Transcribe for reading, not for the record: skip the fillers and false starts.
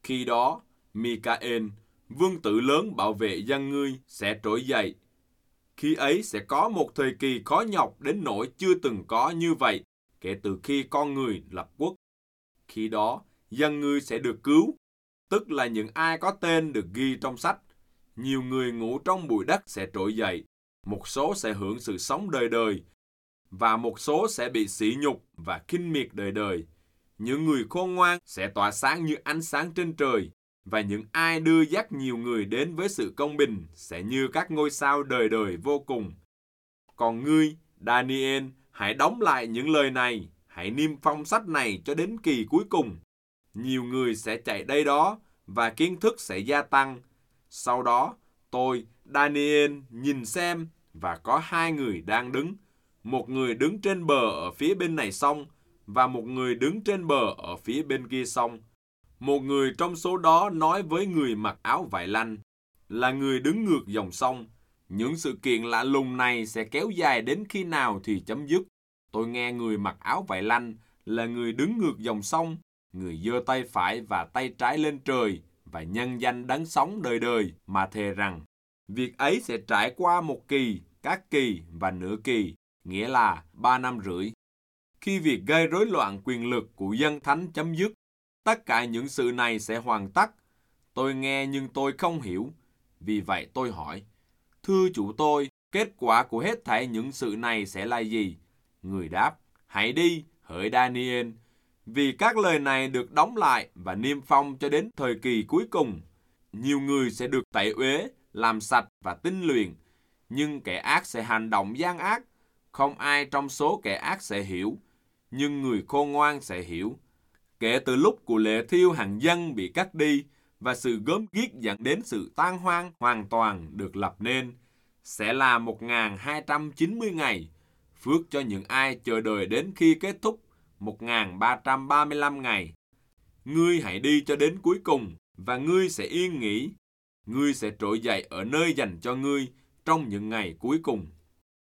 Khi đó, Micael, vương tử lớn bảo vệ dân ngươi, sẽ trỗi dậy. Khi ấy sẽ có một thời kỳ khó nhọc đến nỗi chưa từng có như vậy, kể từ khi con người lập quốc. Khi đó, dân ngươi sẽ được cứu, tức là những ai có tên được ghi trong sách. Nhiều người ngủ trong bụi đất sẽ trỗi dậy, một số sẽ hưởng sự sống đời đời, và một số sẽ bị sỉ nhục và khinh miệt đời đời. Những người khôn ngoan sẽ tỏa sáng như ánh sáng trên trời, và những ai đưa dắt nhiều người đến với sự công bình sẽ như các ngôi sao đời đời vô cùng. Còn ngươi, Daniel, hãy đóng lại những lời này, hãy niêm phong sách này cho đến kỳ cuối cùng. Nhiều người sẽ chạy đây đó, và kiến thức sẽ gia tăng. Sau đó, tôi, Daniel, nhìn xem, và có hai người đang đứng. Một người đứng trên bờ ở phía bên này sông, và một người đứng trên bờ ở phía bên kia sông. Một người trong số đó nói với người mặc áo vải lanh, là người đứng ngược dòng sông. Những sự kiện lạ lùng này sẽ kéo dài đến khi nào thì chấm dứt. Tôi nghe người mặc áo vải lanh là người đứng ngược dòng sông, người giơ tay phải và tay trái lên trời và nhân danh đấng sống đời đời mà thề rằng việc ấy sẽ trải qua một kỳ, các kỳ và nửa kỳ, nghĩa là 3 năm rưỡi. Khi việc gây rối loạn quyền lực của dân thánh chấm dứt, tất cả những sự này sẽ hoàn tất. Tôi nghe nhưng tôi không hiểu. Vì vậy tôi hỏi, thưa chủ tôi, kết quả của hết thảy những sự này sẽ là gì? Người đáp, hãy đi, hỡi Daniel, vì các lời này được đóng lại và niêm phong cho đến thời kỳ cuối cùng. Nhiều người sẽ được tẩy uế, làm sạch và tinh luyện, nhưng kẻ ác sẽ hành động gian ác. Không ai trong số kẻ ác sẽ hiểu, nhưng người khôn ngoan sẽ hiểu. Kể từ lúc của lễ thiêu hàng dân bị cắt đi và sự gớm ghiếc dẫn đến sự tan hoang hoàn toàn được lập nên, sẽ là 1290 ngày, phước cho những ai chờ đợi đến khi kết thúc 1335 ngày. Ngươi hãy đi cho đến cuối cùng, và ngươi sẽ yên nghỉ. Ngươi sẽ trỗi dậy ở nơi dành cho ngươi trong những ngày cuối cùng.